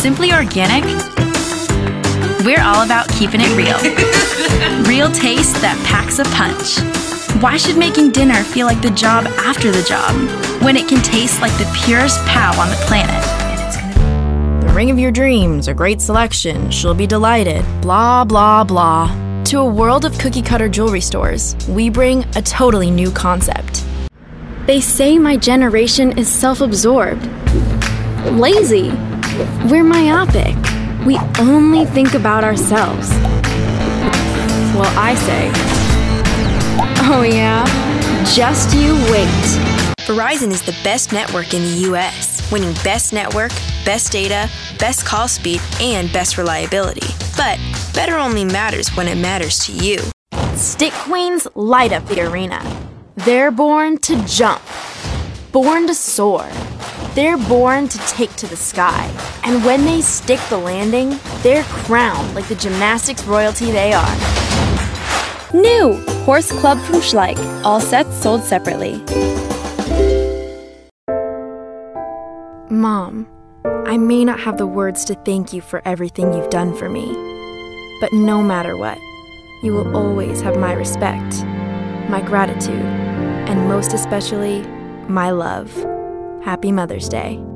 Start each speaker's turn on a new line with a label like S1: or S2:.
S1: Simply Organic, we're all about keeping it real. Real taste that packs a punch. Why should making dinner feel like the job after the job when it can taste like the purest pow on the planet?
S2: The ring of your dreams, a great selection, she'll be delighted, blah, blah, blah. To a world of cookie-cutter jewelry stores, we bring a totally new concept.
S3: They say my generation is self-absorbed, lazy. We're myopic. We only think about ourselves. Well, I say, oh yeah? Just you wait.
S4: Verizon is the best network in the U.S., winning Best Network, Best Data, Best Call Speed, and Best Reliability. But better only matters when it matters to you.
S2: Stick Queens light up the arena. They're born to jump, born to soar. They're born to take to the sky. And when they stick the landing, they're crowned like the gymnastics royalty they are.
S3: New Horse Club from Schleich. All sets sold separately.
S2: Mom, I may not have the words to thank you for everything you've done for me, but no matter what, you will always have my respect, my gratitude, and most especially, my love. Happy Mother's Day.